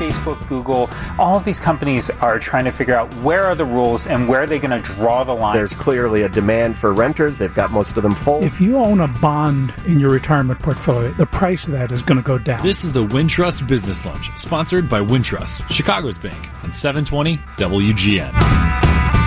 Facebook, Google, all of these companies are trying to figure out where are the rules and where are they going to draw the line. There's clearly a demand for renters. They've got most of them full. If you own a bond in your retirement portfolio, the price of that is going to go down. This is the Wintrust Business Lunch, sponsored by Wintrust, Chicago's bank, on 720 WGN.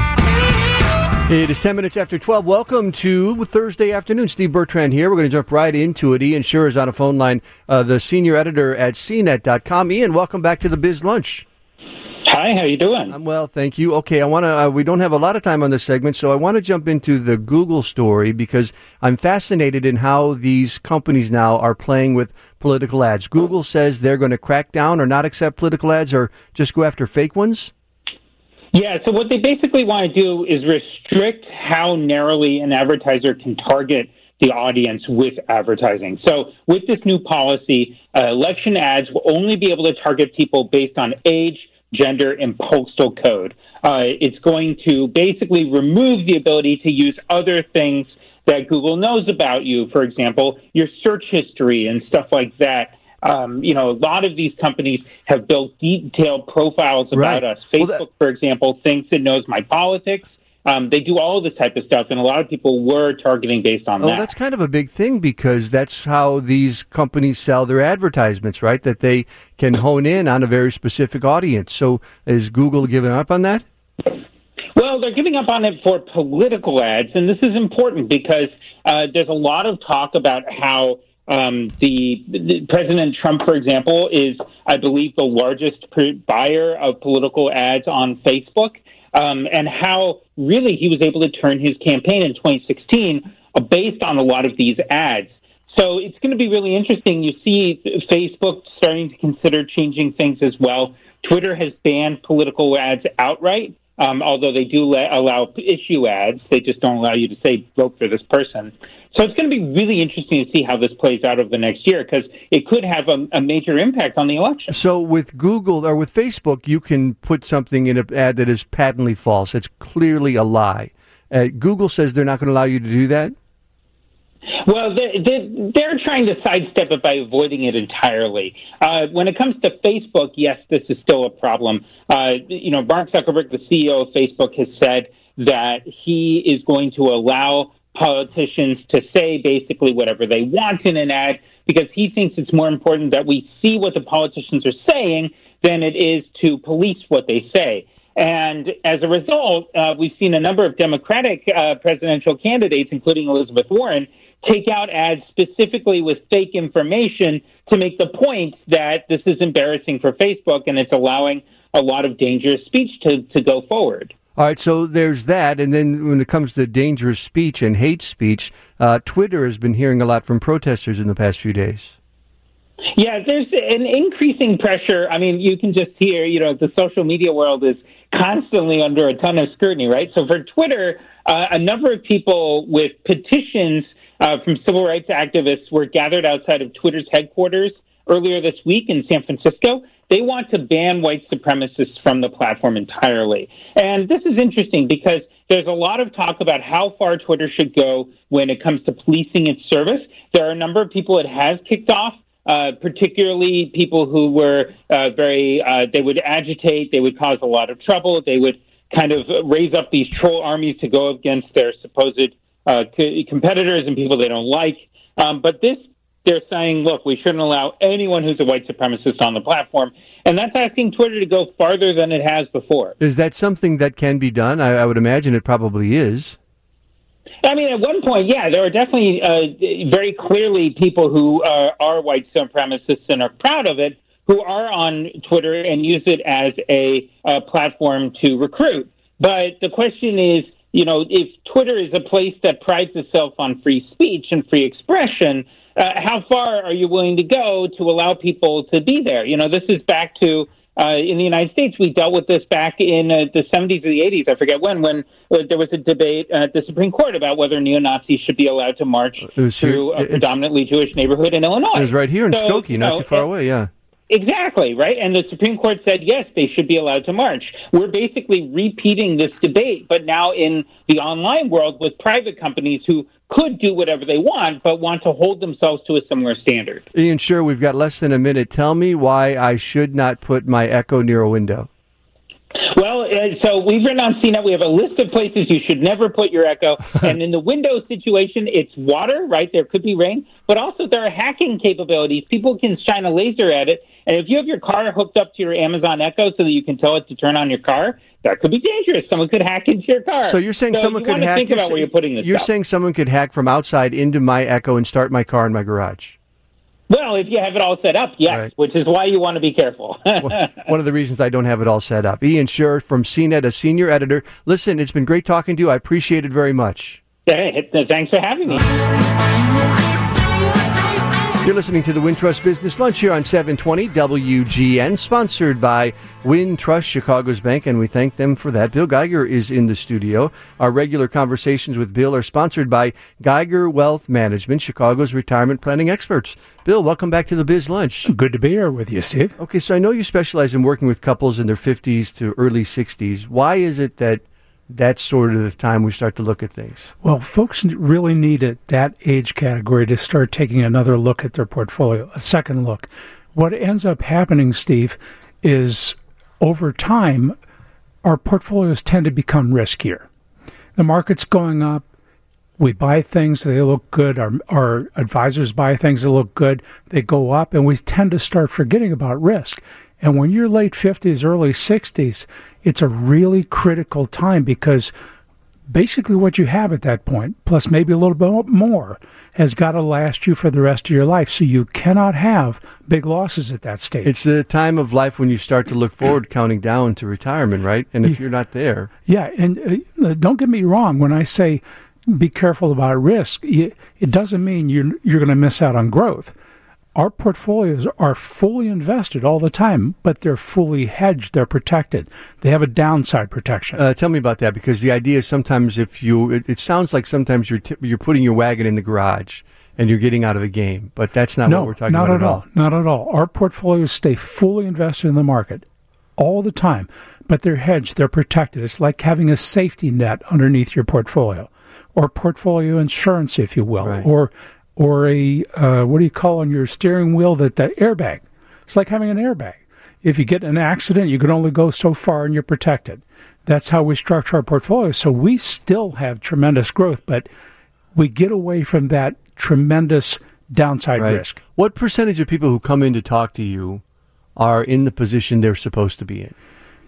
It is 10 minutes after 12. Welcome to Thursday afternoon. Steve Bertrand here. We're going to jump right into it. Ian Schuer is on a phone line, the senior editor at CNET.com. Ian, welcome back to the Biz Lunch. Hi, how you doing? I'm well, thank you. Okay, I want to. We don't have a lot of time on this segment, so I want to jump into the Google story because I'm fascinated in how these companies now are playing with political ads. Google says they're going to crack down or not accept political ads or just go after fake ones. Yeah, so what they basically want to do is restrict how narrowly an advertiser can target the audience with advertising. So with this new policy, election ads will only be able to target people based on age, gender, and postal code. It's going to basically remove the ability to use other things that Google knows about you, for example, your search history and stuff like that. A lot of these companies have built detailed profiles about us. Facebook, for example, thinks it knows my politics. They do all this type of stuff, and a lot of people were targeting based on that. Well, that's kind of a big thing because that's how these companies sell their advertisements, right? That they can hone in on a very specific audience. So is Google giving up on that? Well, they're giving up on it for political ads, and this is important because there's a lot of talk about how the President Trump, for example, is, I believe, the largest buyer of political ads on Facebook, and how really he was able to turn his campaign in 2016 based on a lot of these ads. So it's going to be really interesting. You see Facebook starting to consider changing things as well. Twitter has banned political ads outright, although they do allow issue ads. They just don't allow you to say, vote for this person. So it's going to be really interesting to see how this plays out over the next year because it could have a major impact on the election. So with Google or with Facebook, you can put something in an ad that is patently false. It's clearly a lie. Google says they're not going to allow you to do that? Well, they're trying to sidestep it by avoiding it entirely. When it comes to Facebook, yes, this is still a problem. Mark Zuckerberg, the CEO of Facebook, has said that he is going to allow politicians to say basically whatever they want in an ad because he thinks it's more important that we see what the politicians are saying than it is to police what they say. And as a result, we've seen a number of Democratic presidential candidates, including Elizabeth Warren, take out ads specifically with fake information to make the point that this is embarrassing for Facebook and it's allowing a lot of dangerous speech to go forward. All right, so there's that. And then when it comes to dangerous speech and hate speech, Twitter has been hearing a lot from protesters in the past few days. Yeah, there's an increasing pressure. I mean, you can just hear, the social media world is constantly under a ton of scrutiny, right? So for Twitter, a number of people with petitions from civil rights activists were gathered outside of Twitter's headquarters earlier this week in San Francisco. They want to ban white supremacists from the platform entirely. And this is interesting because there's a lot of talk about how far Twitter should go when it comes to policing its service. There are a number of people it has kicked off, particularly people who were they would agitate, they would cause a lot of trouble, they would kind of raise up these troll armies to go against their supposed competitors and people they don't like. But they're saying, look, we shouldn't allow anyone who's a white supremacist on the platform. And that's asking Twitter to go farther than it has before. Is that something that can be done? I would imagine it probably is. I mean, at one point, yeah, there are definitely very clearly people who are white supremacists and are proud of it, who are on Twitter and use it as a platform to recruit. But the question is, if Twitter is a place that prides itself on free speech and free expression, how far are you willing to go to allow people to be there? This is back to, in the United States, we dealt with this back in the 70s or the 80s, I forget when there was a debate at the Supreme Court about whether neo-Nazis should be allowed to march through a predominantly Jewish neighborhood in Illinois. It was right here in Skokie, not too far away, yeah. Exactly, right? And the Supreme Court said, yes, they should be allowed to march. We're basically repeating this debate, but now in the online world with private companies who could do whatever they want, but want to hold themselves to a similar standard. Ian, sure, we've got less than a minute. Tell me why I should not put my Echo near a window. Well, so we've written on CNET, we have a list of places you should never put your Echo. And in the window situation, it's water, right? There could be rain. But also there are hacking capabilities. People can shine a laser at it. And if you have your car hooked up to your Amazon Echo so that you can tell it to turn on your car, that could be dangerous. Someone could hack into your car. So you're saying someone could hack? Think about where you're putting this You're stuff. saying someone could hack from outside into my Echo and start my car in my garage? Well, if you have it all set up, yes, Right. which is why you want to be careful. One of the reasons I don't have it all set up. Ian Sherr from CNET, a senior editor. Listen, it's been great talking to you. I appreciate it very much. Hey, thanks for having me. You're listening to the Wintrust Business Lunch here on 720 WGN, sponsored by Wintrust, Chicago's bank, and we thank them for that. Bill Geiger is in the studio. Our regular conversations with Bill are sponsored by Geiger Wealth Management, Chicago's retirement planning experts. Bill, welcome back to the Biz Lunch. Good to be here with you, Steve. Okay, so I know you specialize in working with couples in their 50s to early 60s. Why is it that that's sort of the time we start to look at things? Well, folks really need at that age category to start taking another look at their portfolio, a second look. What ends up happening, Steve, is over time, our portfolios tend to become riskier. The market's going up. We buy things, they look good. Our advisors buy things that look good. They go up, and we tend to start forgetting about risk. And when you're late 50s, early 60s, it's a really critical time because basically what you have at that point, plus maybe a little bit more, has got to last you for the rest of your life. So you cannot have big losses at that stage. It's the time of life when you start to look forward, counting down to retirement, right? And if you're not there... Yeah, and don't get me wrong. When I say be careful about risk, it doesn't mean you're going to miss out on growth. Our portfolios are fully invested all the time, but they're fully hedged. They're protected. They have a downside protection. Tell me about that, because the idea is sometimes it sounds like sometimes you're putting your wagon in the garage and you're getting out of the game, but that's not what we're talking about at all. Not at all. Our portfolios stay fully invested in the market all the time, but they're hedged. They're protected. It's like having a safety net underneath your portfolio, or portfolio insurance, if you will, right. or a, what do you call on your steering wheel, the airbag. It's like having an airbag. If you get in an accident, you can only go so far and you're protected. That's how we structure our portfolio. So we still have tremendous growth, but we get away from that tremendous downside risk. What percentage of people who come in to talk to you are in the position they're supposed to be in?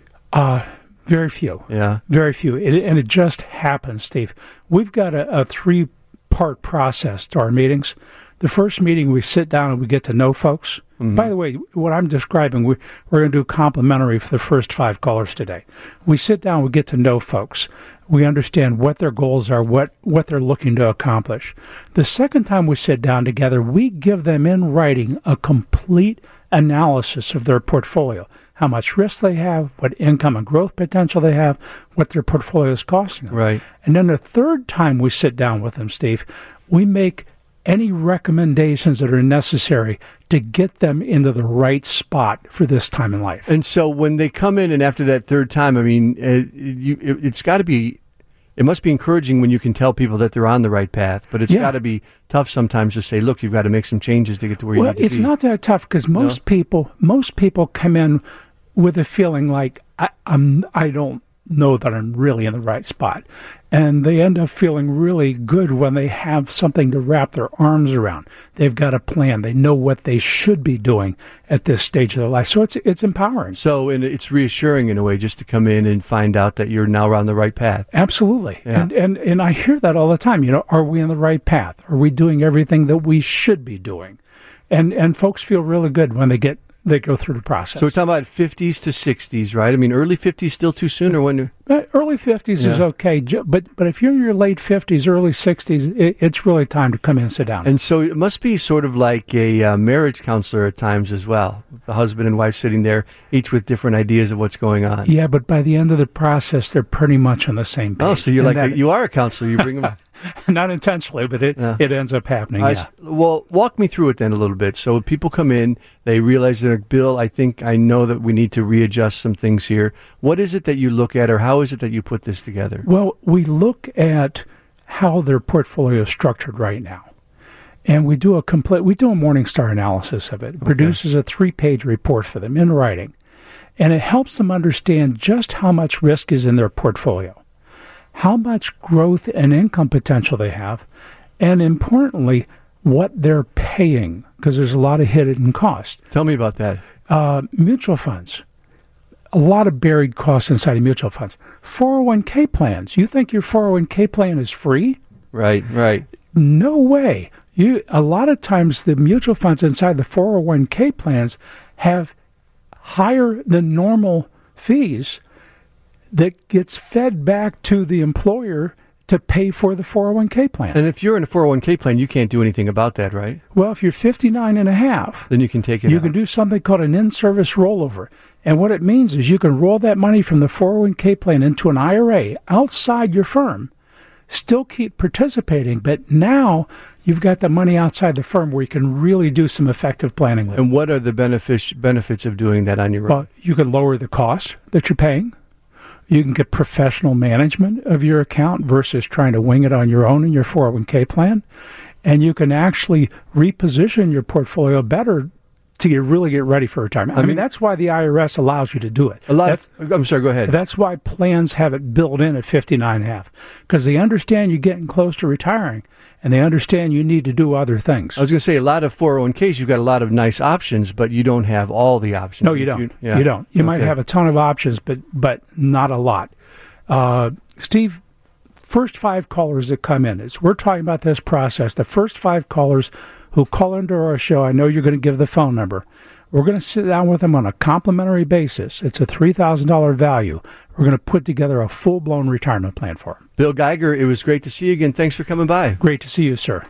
Very few. Yeah. Very few. And it just happens, Steve. We've got a three-part process to our meetings. The first meeting, we sit down and we get to know folks. Mm-hmm. By the way, what I'm describing, we're going to do complimentary for the first 5 callers today. We sit down, we get to know folks. We understand what their goals are, what they're looking to accomplish. The second time we sit down together, we give them in writing a complete analysis of their portfolio, how much risk they have, what income and growth potential they have, what their portfolio is costing them. Right. And then the third time we sit down with them, Steve, we make any recommendations that are necessary to get them into the right spot for this time in life. And so when they come in and after that third time, I mean, it's got to be, it must be encouraging when you can tell people that they're on the right path, but it's got to be tough sometimes to say, look, you've got to make some changes to get to where you need to be. Well, it's not that tough because most people come in with a feeling like, I don't know that I'm really in the right spot. And they end up feeling really good when they have something to wrap their arms around. They've got a plan. They know what they should be doing at this stage of their life. So it's empowering. So and it's reassuring in a way just to come in and find out that you're now on the right path. Absolutely. Yeah. And I hear that all the time. You know, are we on the right path? Are we doing everything that we should be doing? And folks feel really good when they go through the process. So we're talking about 50s to 60s, right? I mean, early 50s still too soon, or when? Early 50s is okay, but if you're in your late 50s, early 60s, it's really time to come in and sit down. And so it must be sort of like a marriage counselor at times as well. The husband and wife sitting there, each with different ideas of what's going on. Yeah, but by the end of the process, they're pretty much on the same page. Oh, so you're you are a counselor. You bring them. Not intentionally, but it ends up happening. Well, walk me through it then a little bit. So people come in, they realize that, Bill, I know that we need to readjust some things here. What is it that you look at, or how is it that you put this together? Well, we look at how their portfolio is structured right now. And we do a Morningstar analysis of it. It produces a 3-page report for them in writing. And it helps them understand just how much risk is in their portfolio, how much growth and income potential they have, and importantly, what they're paying, because there's a lot of hidden cost. Tell me about that. Mutual funds. A lot of buried costs inside of mutual funds. 401k plans. You think your 401k plan is free? Right. No way. A lot of times the mutual funds inside the 401k plans have higher than normal fees that gets fed back to the employer to pay for the 401k plan. And if you're in a 401k plan, you can't do anything about that, right? Well, if you're 59 and a half, then you can take it You out. can do something called an in-service rollover. And what it means is you can roll that money from the 401k plan into an IRA outside your firm, still keep participating, but now you've got the money outside the firm where you can really do some effective planning with. And what are the benefits of doing that on your own? Well, you can lower the cost that you're paying. You can get professional management of your account versus trying to wing it on your own in your 401k plan. And you can actually reposition your portfolio better to really get ready for retirement. I mean, that's why the IRS allows you to do it. I'm sorry, go ahead. That's why plans have it built in at 59.5, because they understand you're getting close to retiring, and they understand you need to do other things. I was going to say, a lot of 401ks, you've got a lot of nice options, but you don't have all the options. No, you don't. You don't. You might have a ton of options, but not a lot. Steve, first 5 callers that come in, we're talking about this process. The first 5 callers who call into our show, I know you're going to give the phone number. We're going to sit down with them on a complimentary basis. It's a $3,000 value. We're going to put together a full-blown retirement plan for them. Bill Geiger, it was great to see you again. Thanks for coming by. Great to see you, sir.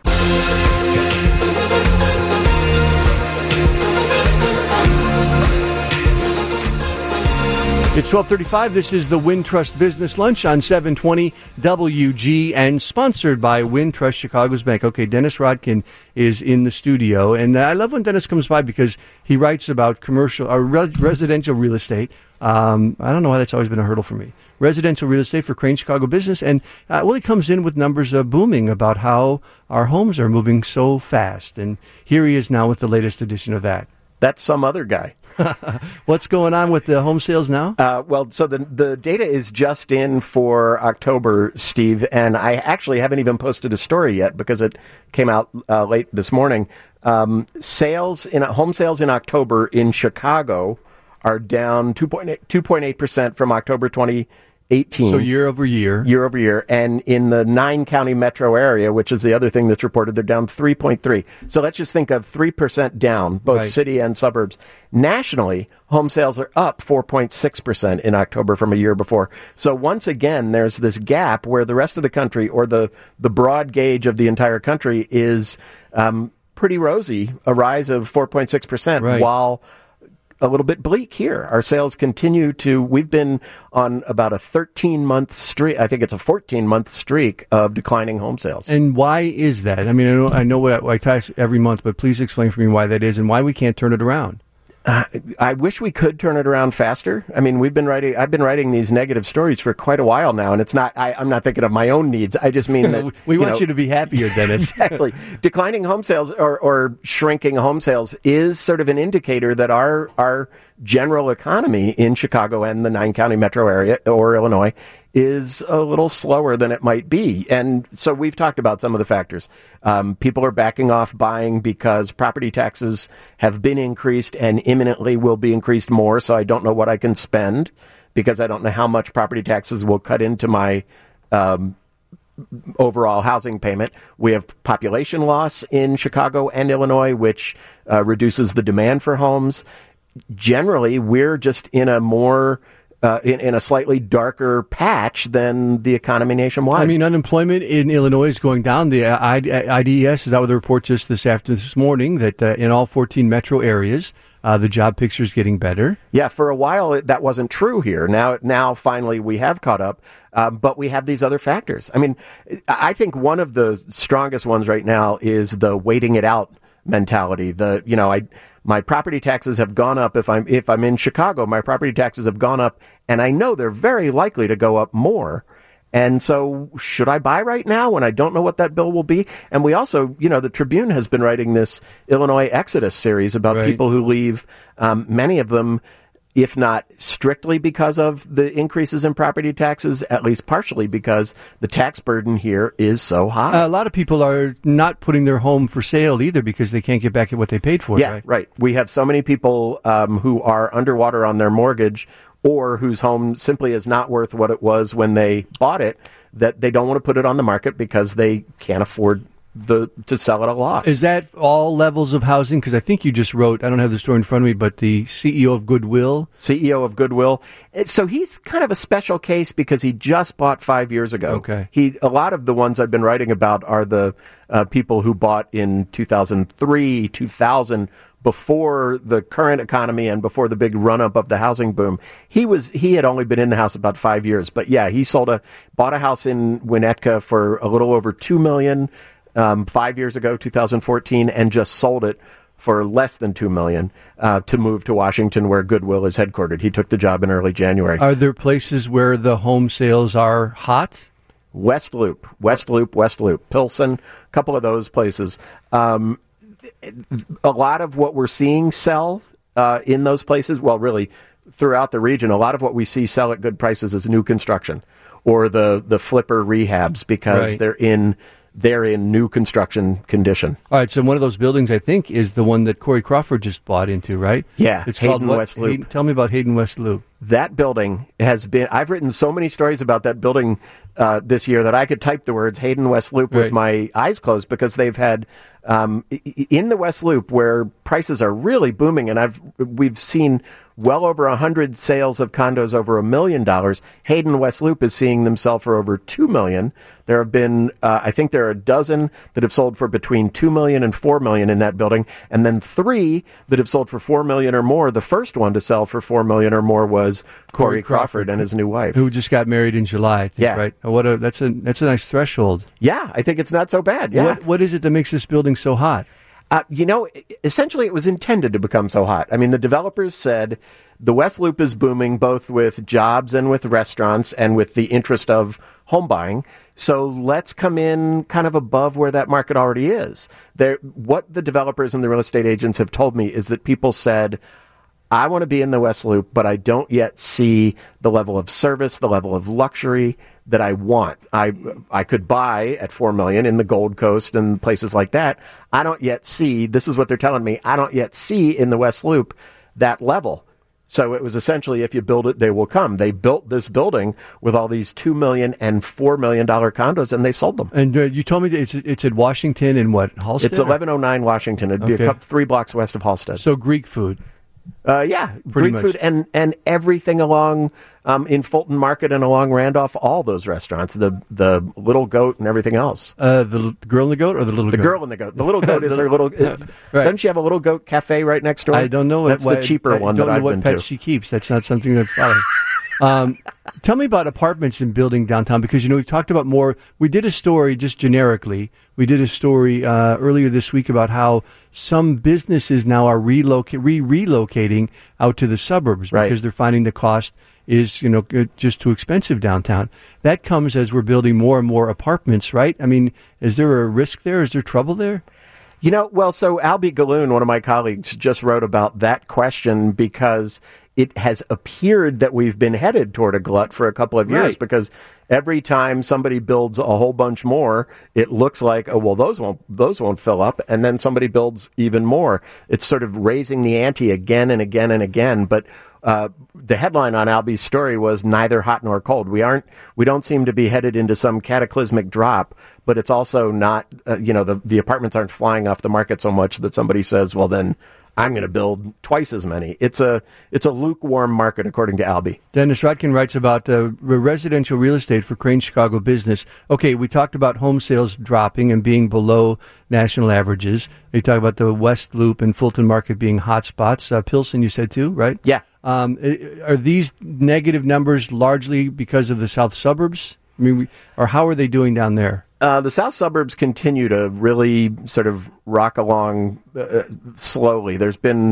It's 12:35. This is the Wintrust Business Lunch on 720 WGN, sponsored by Wintrust Chicago's Bank. Okay, Dennis Rodkin is in the studio, and I love when Dennis comes by because he writes about commercial or residential real estate. I don't know why that's always been a hurdle for me. Residential real estate for Crane Chicago Business, and he comes in with numbers booming about how our homes are moving so fast, and here he is now with the latest edition of that. That's some other guy. What's going on with the home sales now? So the data is just in for October, Steve, and I actually haven't even posted a story yet because it came out late this morning. Home sales in October in Chicago are down 2.8% from October 2018. So year over year. And in the 9-county metro area, which is the other thing that's reported, they're down 3.3. So let's just think of 3% down, both city and suburbs. Nationally, home sales are up 4.6% in October from a year before. So once again, there's this gap where the rest of the country, or the broad gauge of the entire country, is pretty rosy, a rise of 4.6%, while a little bit bleak here. Our sales continue we've been on about a 13-month streak. I think it's a 14-month streak of declining home sales. And why is that? I mean, I know I talk every month, but please explain for me why that is and why we can't turn it around. I wish we could turn it around faster. I mean, I've been writing these negative stories for quite a while now, and it's not, I'm not thinking of my own needs. I just mean that we want you to be happier, Dennis. Exactly. Declining home sales or shrinking home sales is sort of an indicator that our general economy in Chicago and the 9-county metro area or Illinois is a little slower than it might be. And so we've talked about some of the factors. People are backing off buying because property taxes have been increased and imminently will be increased more. So I don't know what I can spend because I don't know how much property taxes will cut into my overall housing payment. We have population loss in Chicago and Illinois, which reduces the demand for homes. Generally, we're just in a more in a slightly darker patch than the economy nationwide. I mean, unemployment in Illinois is going down. The IDES is out with a report just this morning that in all 14 metro areas, the job picture is getting better. Yeah, for a while that wasn't true here. Now finally we have caught up, but we have these other factors. I mean, I think one of the strongest ones right now is the waiting it out mentality. My property taxes have gone up. If I'm in Chicago, my property taxes have gone up, and I know they're very likely to go up more. And so should I buy right now when I don't know what that bill will be? And we also, the Tribune has been writing this Illinois Exodus series about people who leave, many of them, if not strictly because of the increases in property taxes, at least partially because the tax burden here is so high. A lot of people are not putting their home for sale either because they can't get back at what they paid for. Yeah, right. We have so many people who are underwater on their mortgage or whose home simply is not worth what it was when they bought it, that they don't want to put it on the market because they can't afford to sell at a loss. Is that all levels of housing? Because I think you just wrote, I don't have the story in front of me, but the CEO of Goodwill. So he's kind of a special case because he just bought 5 years ago. Okay. A lot of the ones I've been writing about are the people who bought in 2003, 2000, before the current economy and before the big run-up of the housing boom. He had only been in the house about 5 years, but yeah, he bought a house in Winnetka for a little over $2 million 5 years ago, 2014, and just sold it for less than $2 million to move to Washington, where Goodwill is headquartered. He took the job in early January. Are there places where the home sales are hot? West Loop, Pilsen, a couple of those places. A lot of what we're seeing sell in those places, well, really throughout the region, a lot of what we see sell at good prices is new construction or the flipper rehabs because they're in new construction condition. All right, so one of those buildings, I think, is the one that Corey Crawford just bought into, right? Yeah, it's Hayden called West Loop. Tell me about Hayden West Loop. That building I've written so many stories about that building this year that I could type the words Hayden West Loop with my eyes closed because they've had, in the West Loop where prices are really booming, and we've seen well over 100 sales of condos over $1 million. Hayden West Loop is seeing them sell for over $2 million. There have been, I think there are a dozen that have sold for between $2 million and $4 million in that building, and then 3 that have sold for $4 million or more. The first one to sell for $4 million or more was Corey Crawford and his new wife, who just got married in July. I think, right? That's a nice threshold. Yeah, I think it's not so bad. Yeah. What is it that makes this building so hot? Essentially it was intended to become so hot. I mean, the developers said the West Loop is booming both with jobs and with restaurants and with the interest of home buying. So let's come in kind of above where that market already is. What the developers and the real estate agents have told me is that people said, I want to be in the West Loop, but I don't yet see the level of service, the level of luxury that I want. I could buy at $4 million in the Gold Coast and places like that. I don't yet see, this is what they're telling me, I don't yet see in the West Loop that level. So it was essentially, if you build it, they will come. They built this building with all these $2 million and $4 million condos, and they've sold them. And you told me that it's at Washington and what, Halstead? It's 1109 Washington. It'd be 3 blocks west of Halstead. So Greek food. Yeah, Greek food and everything along in Fulton Market and along Randolph, all those restaurants, the Little Goat and everything else. The Girl and the Goat or the Little Goat? The Girl and the Goat. The Little Goat is her little... Doesn't she have a Little Goat cafe right next door? I don't know. That's the cheaper one that I've been to. I don't know what pets she keeps. That's not something that follows. Tell me about apartments and building downtown, because, we've talked about more. We did a story just generically. We did a story earlier this week about how some businesses now are relocating out to the suburbs because they're finding the cost is, just too expensive downtown. That comes as we're building more and more apartments, right? I mean, is there a risk there? Is there trouble there? So Albie Galoon, one of my colleagues, just wrote about that question because it has appeared that we've been headed toward a glut for a couple of years because every time somebody builds a whole bunch more, it looks like, those won't fill up, and then somebody builds even more. It's sort of raising the ante again and again and again. But the headline on Albie's story was neither hot nor cold. We don't seem to be headed into some cataclysmic drop, but it's also not, the apartments aren't flying off the market so much that somebody says, well, then I'm going to build twice as many. It's a lukewarm market, according to Albie. Dennis Rodkin writes about residential real estate for Crain Chicago Business. Okay, we talked about home sales dropping and being below national averages. We talked about the West Loop and Fulton Market being hot spots. Pilsen, you said too, right? Yeah. Are these negative numbers largely because of the south suburbs? I mean, or how are they doing down there? The south suburbs continue to really sort of rock along slowly. There's been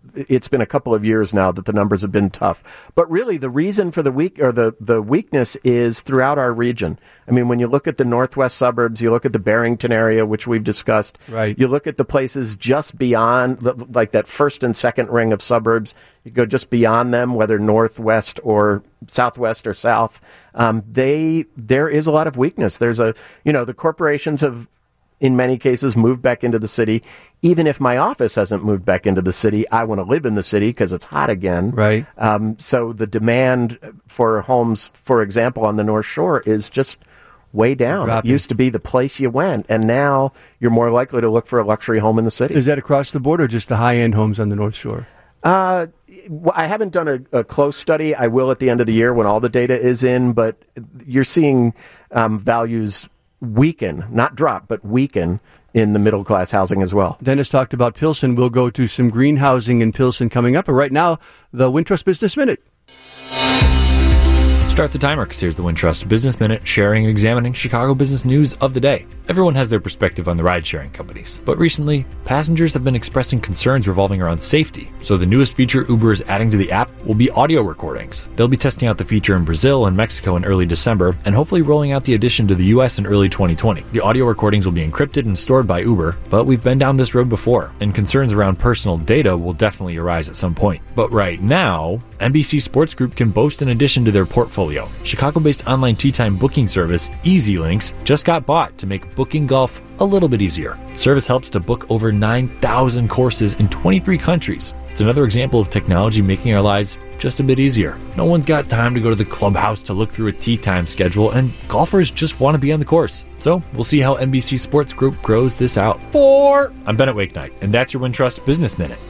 it's been a couple of years now that the numbers have been tough. But really, the reason for the weakness is throughout our region. I mean, when you look at the northwest suburbs, you look at the Barrington area, which we've discussed. Right. You look at the places just beyond, like that first and second ring of suburbs. You go just beyond them, whether northwest or southwest or south. There is a lot of weakness. The corporations have, in many cases, moved back into the city. Even if my office hasn't moved back into the city, I want to live in the city because it's hot again. Right. So the demand for homes, for example, on the North Shore is just way down. Dropping. It used to be the place you went, and now you're more likely to look for a luxury home in the city. Is that across the board or just the high-end homes on the North Shore? I haven't done a close study. I will at the end of the year when all the data is in, but you're seeing values weaken, not drop, but weaken in the middle-class housing as well. Dennis talked about Pilsen. We'll go to some green housing in Pilsen coming up. But right now, the Wintrust Business Minute. Start the timer, because here's the Wintrust Business Minute, sharing and examining Chicago business news of the day. Everyone has their perspective on the ride-sharing companies, but recently, passengers have been expressing concerns revolving around safety. So the newest feature Uber is adding to the app will be audio recordings. They'll be testing out the feature in Brazil and Mexico in early December, and hopefully rolling out the addition to the US in early 2020. The audio recordings will be encrypted and stored by Uber, but we've been down this road before, and concerns around personal data will definitely arise at some point. But right now, NBC Sports Group can boast an addition to their portfolio. Chicago-based online tee time booking service EasyLinks just got bought to make booking golf a little bit easier. Service helps to book over 9,000 courses in 23 countries. It's another example of technology making our lives just a bit easier. No one's got time to go to the clubhouse to look through a tee time schedule, and golfers just want to be on the course. So we'll see how NBC Sports Group grows this out. I'm Bennett Wakenight, and that's your Wintrust Business Minute.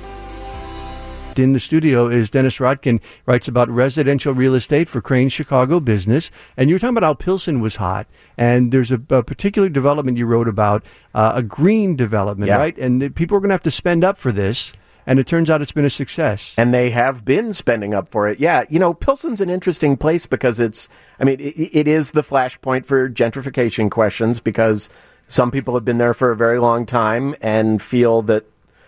In the studio is Dennis Rodkin, writes about residential real estate for Crain's Chicago Business. And you were talking about how Pilsen was hot. And there's a particular development you wrote about, a green development, right? And people are going to have to spend up for this. And it turns out it's been a success. And they have been spending up for it. Yeah, Pilsen's an interesting place because it is the flashpoint for gentrification questions, because some people have been there for a very long time and feel that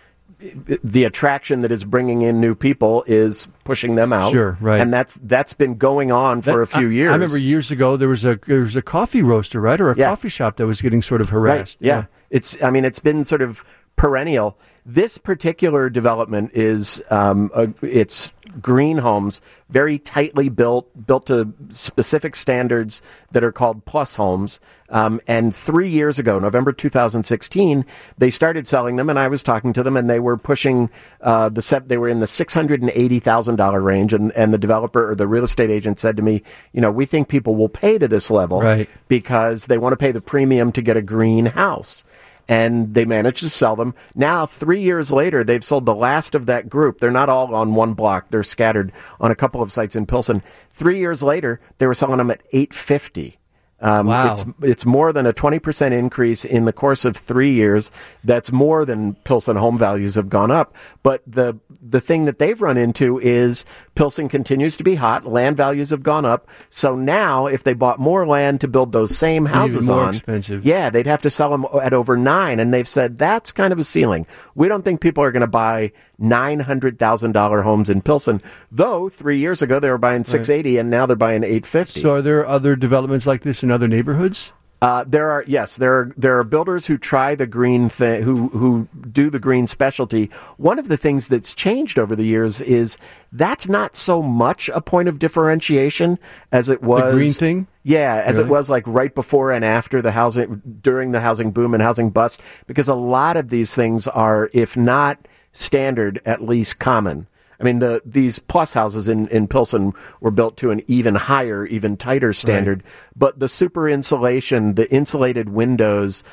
the attraction that is bringing in new people is pushing them out. Sure, right. And that's been going on for a few years. I remember years ago there was a coffee roaster, right, or a coffee shop that was getting sort of harassed. Right. Yeah. It's been sort of perennial. This particular development is it's green homes, very tightly built to specific standards that are called plus homes. And 3 years ago, November 2016, they started selling them, and I was talking to them, and they were pushing they were in the $680,000 range, and the developer or the real estate agent said to me, we think people will pay to this level, right, because they want to pay the premium to get a green house. And they managed to sell them. Now, 3 years later, they've sold the last of that group. They're not all on one block. They're scattered on a couple of sites in Pilsen. 3 years later, they were selling them at $850,000. Wow. It's more than a 20% increase in the course of 3 years. That's more than Pilsen home values have gone up. But the thing that they've run into is Pilsen continues to be hot. Land values have gone up. So now, if they bought more land to build those same houses even more expensive. Yeah, they'd have to sell them at over $9,000. And they've said that's kind of a ceiling. We don't think people are going to buy $900,000 homes in Pilsen. Though 3 years ago they were buying $680,000, and now they're buying $850,000. So are there other developments like this in other neighborhoods? There are builders who try the green thing, who do the green specialty. One of the things that's changed over the years is that's not so much a point of differentiation as it was. The green thing? Yeah, as it was like right before and after during the housing boom and housing bust, because a lot of these things are, if not standard, at least common. I mean, these plus houses in Pilsen were built to an even higher, even tighter standard. Right. But the super insulation, the insulated windows,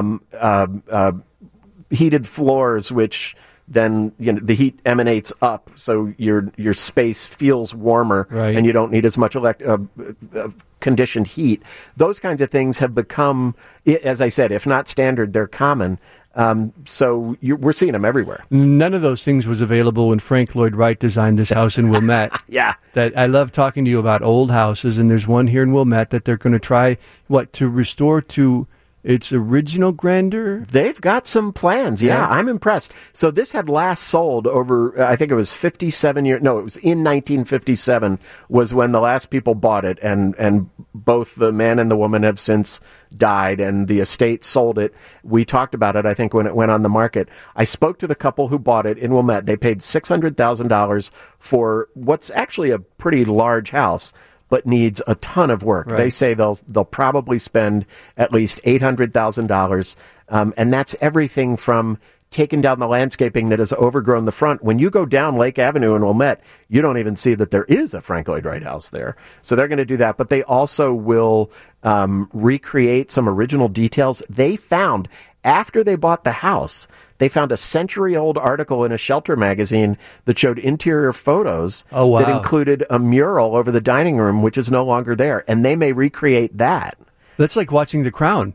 heated floors, which then the heat emanates up, so your space feels warmer, right, and you don't need as much conditioned heat. Those kinds of things have become, as I said, if not standard, they're common. So we're seeing them everywhere. None of those things was available when Frank Lloyd Wright designed this house in Wilmette. Yeah. That I love talking to you about old houses, and there's one here in Wilmette that they're going to try, to restore to its original grandeur? They've got some plans. Yeah, I'm impressed. So this had last sold over, I think it was 57 years. No, it was in 1957 was when the last people bought it. And both the man and the woman have since died, and the estate sold it. We talked about it, I think, when it went on the market. I spoke to the couple who bought it in Wilmette. They paid $600,000 for what's actually a pretty large house, but needs a ton of work. Right. They say they'll probably spend at least $800,000, and that's everything from taking down the landscaping that has overgrown the front. When you go down Lake Avenue in Wilmette, you don't even see that there is a Frank Lloyd Wright house there. So they're going to do that, but they also will recreate some original details. They found, after they bought the house, they found a century-old article in a shelter magazine that showed interior photos that included a mural over the dining room, which is no longer there, and they may recreate that. That's like watching The Crown.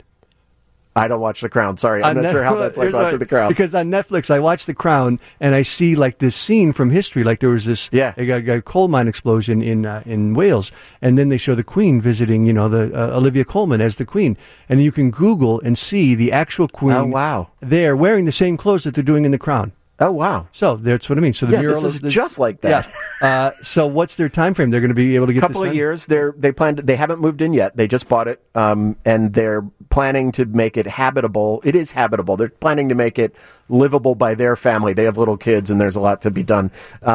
I don't watch The Crown. Sorry, I'm not sure how that's like watching The Crown. Because on Netflix, I watch The Crown, and I see like this scene from history. Like there was this a coal mine explosion in Wales, and then they show the Queen visiting, the Olivia Colman as the Queen, and you can Google and see the actual Queen. Oh wow! There wearing the same clothes that they're doing in The Crown. Oh wow! So that's what I mean. So the mural is just like that. Yeah. So what's their time frame? They're going to be able to get a couple of years. They haven't moved in yet. They just bought it, and they're planning to make it habitable. It is habitable. They're planning to make it livable by their family. They have little kids, and there's a lot to be done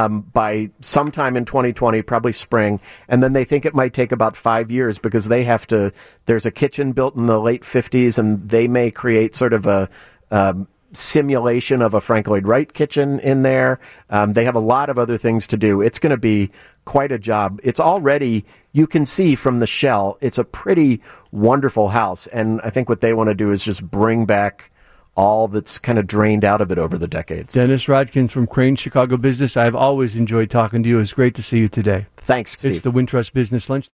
by sometime in 2020, probably spring. And then they think it might take about 5 years because they have to. There's a kitchen built in the late 50s, and they may create sort of a simulation of a Frank Lloyd Wright kitchen in there. They have a lot of other things to do. It's going to be quite a job. It's already, you can see from the shell, it's a pretty wonderful house. And I think what they want to do is just bring back all that's kind of drained out of it over the decades. Dennis Rodkin from Crane Chicago Business. I've always enjoyed talking to you. It's great to see you today. Thanks, Steve. It's the Wintrust Business Lunch.